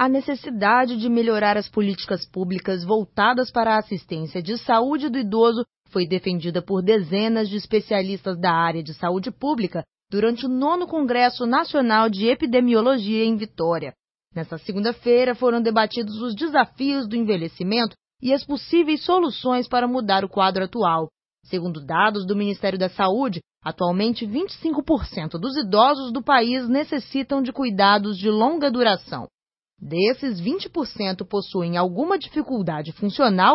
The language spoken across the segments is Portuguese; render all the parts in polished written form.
A necessidade de melhorar as políticas públicas voltadas para a assistência de saúde do idoso foi defendida por dezenas de especialistas da área de saúde pública durante o 9º Congresso Nacional de Epidemiologia em Vitória. Nesta segunda-feira foram debatidos os desafios do envelhecimento e as possíveis soluções para mudar o quadro atual. Segundo dados do Ministério da Saúde, atualmente 25% dos idosos do país necessitam de cuidados de longa duração. Desses, 20% possuem alguma dificuldade funcional,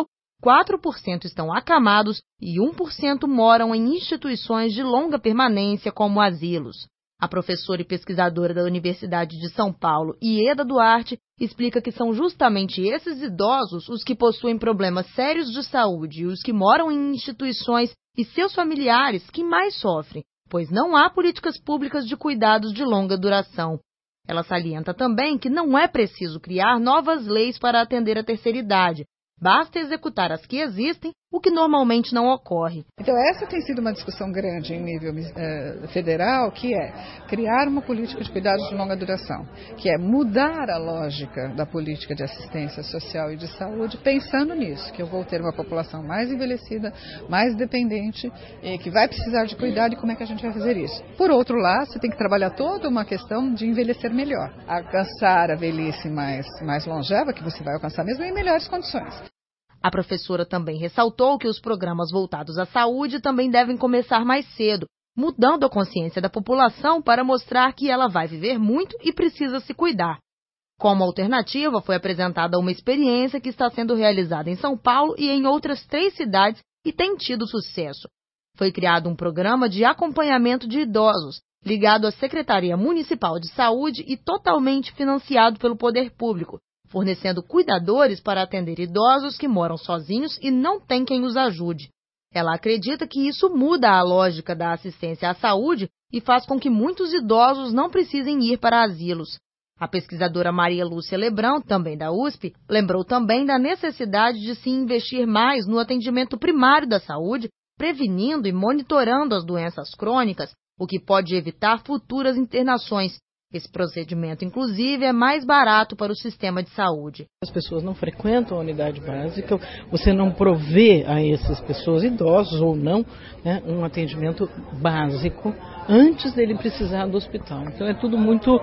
4% estão acamados e 1% moram em instituições de longa permanência, como asilos. A professora e pesquisadora da Universidade de São Paulo, Ieda Duarte, explica que são justamente esses idosos os que possuem problemas sérios de saúde e os que moram em instituições e seus familiares que mais sofrem, pois não há políticas públicas de cuidados de longa duração. Ela salienta também que não é preciso criar novas leis para atender a terceira idade. Basta executar as que existem, o que normalmente não ocorre. Então essa tem sido uma discussão grande em nível federal, que é criar uma política de cuidados de longa duração, que é mudar a lógica da política de assistência social e de saúde, pensando nisso, que eu vou ter uma população mais envelhecida, mais dependente, que vai precisar de cuidado, e como é que a gente vai fazer isso. Por outro lado, você tem que trabalhar toda uma questão de envelhecer melhor, alcançar a velhice mais longeva, que você vai alcançar mesmo em melhores condições. A professora também ressaltou que os programas voltados à saúde também devem começar mais cedo, mudando a consciência da população para mostrar que ela vai viver muito e precisa se cuidar. Como alternativa, foi apresentada uma experiência que está sendo realizada em São Paulo e em outras 3 cidades e tem tido sucesso. Foi criado um programa de acompanhamento de idosos, ligado à Secretaria Municipal de Saúde e totalmente financiado pelo poder público, fornecendo cuidadores para atender idosos que moram sozinhos e não têm quem os ajude. Ela acredita que isso muda a lógica da assistência à saúde e faz com que muitos idosos não precisem ir para asilos. A pesquisadora Maria Lúcia Lebrão, também da USP, lembrou também da necessidade de se investir mais no atendimento primário da saúde, prevenindo e monitorando as doenças crônicas, o que pode evitar futuras internações. Esse procedimento, inclusive, é mais barato para o sistema de saúde. As pessoas não frequentam a unidade básica, você não provê a essas pessoas, idosos ou não, né, um atendimento básico antes dele precisar do hospital. Então é tudo muito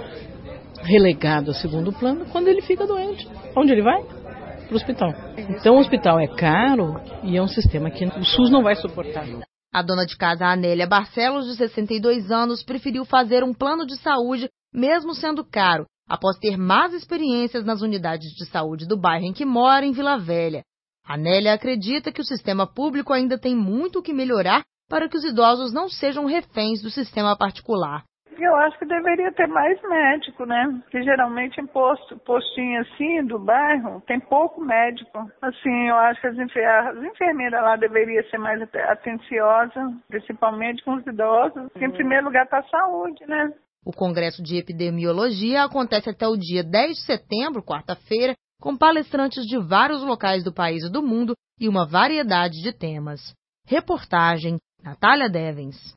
relegado a segundo plano quando ele fica doente. Onde ele vai? Para o hospital. Então o hospital é caro e é um sistema que o SUS não vai suportar. A dona de casa Anélia Barcelos, de 62 anos, preferiu fazer um plano de saúde, mesmo sendo caro, após ter más experiências nas unidades de saúde do bairro em que mora, em Vila Velha. Anélia acredita que o sistema público ainda tem muito o que melhorar para que os idosos não sejam reféns do sistema particular. Eu acho que deveria ter mais médico, né? Porque geralmente em postinho assim do bairro tem pouco médico. Assim, eu acho que as enfermeiras lá deveriam ser mais atenciosas, principalmente com os idosos, porque em primeiro lugar está a saúde, né? O Congresso de Epidemiologia acontece até o dia 10 de setembro, quarta-feira, com palestrantes de vários locais do país e do mundo e uma variedade de temas. Reportagem Natália Devens.